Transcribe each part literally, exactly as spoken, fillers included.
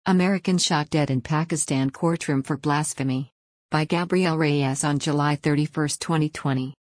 American shot dead in Pakistan courtroom for blasphemy. By Gabriel Reyes on July thirty-first, twenty twenty.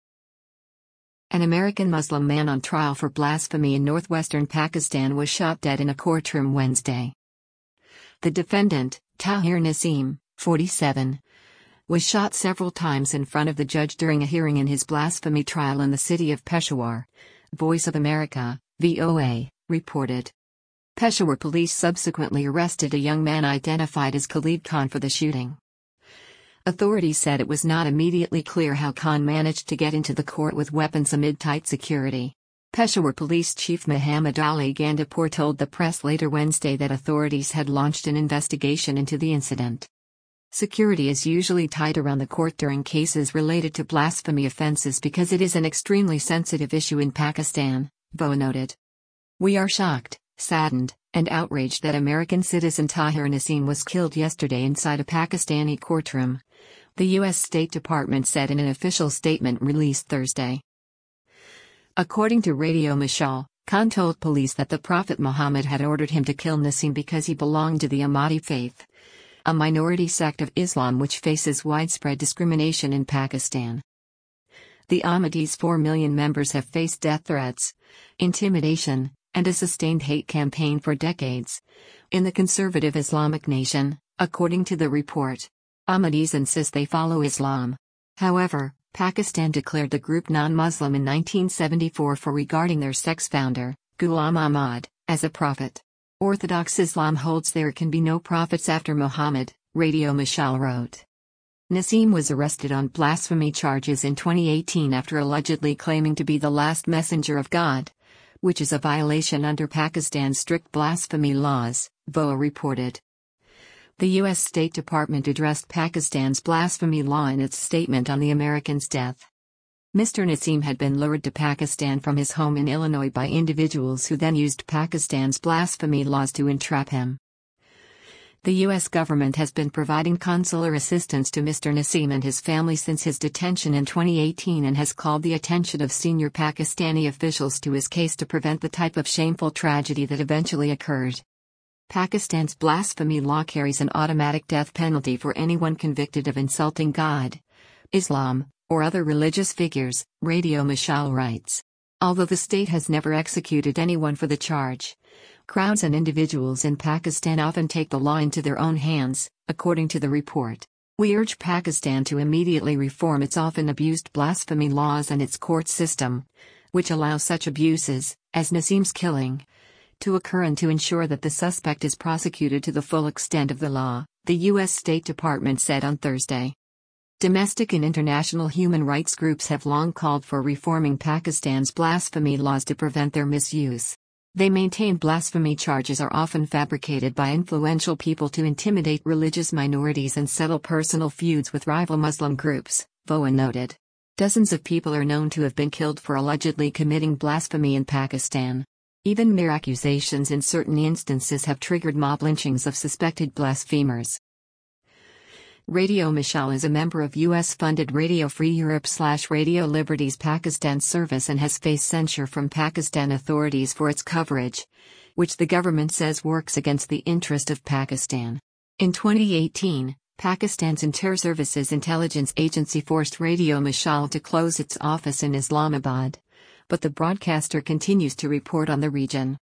An American Muslim man on trial for blasphemy in northwestern Pakistan was shot dead in a courtroom Wednesday. The defendant, Tahir Naseem, forty-seven, was shot several times in front of the judge during a hearing in his blasphemy trial in the city of Peshawar. Voice of America, V O A, reported. Peshawar police subsequently arrested a young man identified as Khalid Khan for the shooting. Authorities said it was not immediately clear how Khan managed to get into the court with weapons amid tight security. Peshawar Police Chief Muhammad Ali Gandapur told the press later Wednesday that authorities had launched an investigation into the incident. Security is usually tight around the court during cases related to blasphemy offenses because it is an extremely sensitive issue in Pakistan, V O A noted. We are shocked, saddened, and outraged that American citizen Tahir Naseem was killed yesterday inside a Pakistani courtroom, the U S State Department said in an official statement released Thursday. According to Radio Mashal, Khan told police that the Prophet Muhammad had ordered him to kill Naseem because he belonged to the Ahmadi faith, a minority sect of Islam which faces widespread discrimination in Pakistan. The Ahmadis' four million members have faced death threats, intimidation, and a sustained hate campaign for decades. In the conservative Islamic nation, according to the report, Ahmadis insist they follow Islam. However, Pakistan declared the group non-Muslim in nineteen seventy-four for regarding their sect's founder, Ghulam Ahmad, as a prophet. Orthodox Islam holds there can be no prophets after Muhammad, Radio Mashal wrote. Naseem was arrested on blasphemy charges in twenty eighteen after allegedly claiming to be the last messenger of God, which is a violation under Pakistan's strict blasphemy laws, V O A reported. The U S State Department addressed Pakistan's blasphemy law in its statement on the American's death. Mister Naseem had been lured to Pakistan from his home in Illinois by individuals who then used Pakistan's blasphemy laws to entrap him. The U S government has been providing consular assistance to Mister Naseem and his family since his detention in twenty eighteen and has called the attention of senior Pakistani officials to his case to prevent the type of shameful tragedy that eventually occurred. Pakistan's blasphemy law carries an automatic death penalty for anyone convicted of insulting God, Islam, or other religious figures, Radio Mashal writes. Although the state has never executed anyone for the charge, crowds and individuals in Pakistan often take the law into their own hands, according to the report. We urge Pakistan to immediately reform its often abused blasphemy laws and its court system, which allow such abuses, as Naseem's killing, to occur and to ensure that the suspect is prosecuted to the full extent of the law, the U S State Department said on Thursday. Domestic and international human rights groups have long called for reforming Pakistan's blasphemy laws to prevent their misuse. They maintain blasphemy charges are often fabricated by influential people to intimidate religious minorities and settle personal feuds with rival Muslim groups, V O A noted. Dozens of people are known to have been killed for allegedly committing blasphemy in Pakistan. Even mere accusations in certain instances have triggered mob lynchings of suspected blasphemers. Radio Mashal is a member of U S-funded Radio Free Europe slash Radio Liberty's Pakistan service and has faced censure from Pakistan authorities for its coverage, which the government says works against the interest of Pakistan. In twenty eighteen, Pakistan's Inter-Services Intelligence Agency forced Radio Mashal to close its office in Islamabad, but the broadcaster continues to report on the region.